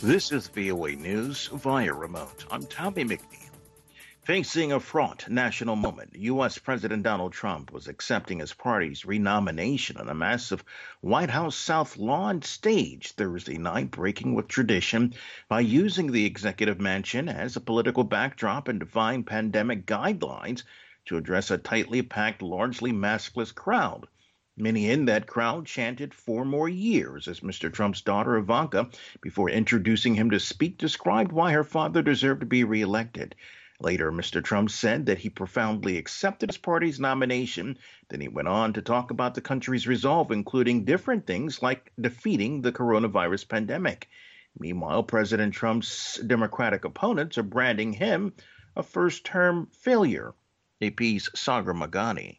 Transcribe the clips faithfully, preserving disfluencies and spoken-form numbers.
This is V O A News via remote. I'm Tommy McNeil. Facing a fraught national moment, U S. President Donald Trump was accepting his party's renomination on a massive White House South Lawn stage Thursday night, breaking with tradition by using the executive mansion as a political backdrop and defying pandemic guidelines to address a tightly packed, largely maskless crowd. Many in that crowd chanted four more years as Mister Trump's daughter Ivanka, before introducing him to speak, described why her father deserved to be reelected. Later, Mister Trump said that he profoundly accepted his party's nomination. Then he went on to talk about the country's resolve, including different things like defeating the coronavirus pandemic. Meanwhile, President Trump's Democratic opponents are branding him a first-term failure. A P's Sagar Magani.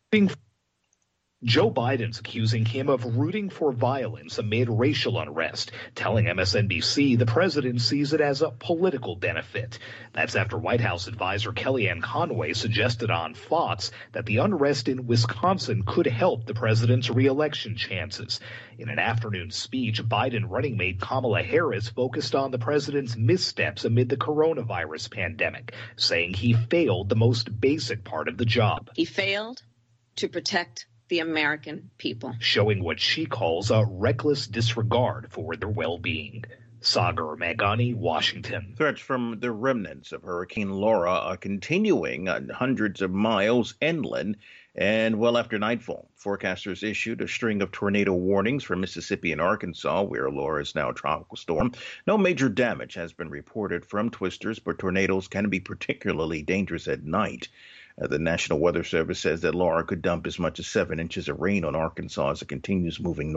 Joe Biden's accusing him of rooting for violence amid racial unrest, telling M S N B C the president sees it as a political benefit. That's after White House advisor Kellyanne Conway suggested on Fox that the unrest in Wisconsin could help the president's reelection chances. In an afternoon speech, Biden running mate Kamala Harris focused on the president's missteps amid the coronavirus pandemic, saying he failed the most basic part of the job. He failed to protect the American people, showing what she calls a reckless disregard for their well-being. Sagar Magani, Washington. Threats from the remnants of Hurricane Laura are continuing on hundreds of miles inland and well after nightfall. Forecasters issued a string of tornado warnings for Mississippi and Arkansas, where Laura is now a tropical storm. No major damage has been reported from twisters, but tornadoes can be particularly dangerous at night. Uh, the National Weather Service says that Laura could dump as much as seven inches of rain on Arkansas as it continues moving north.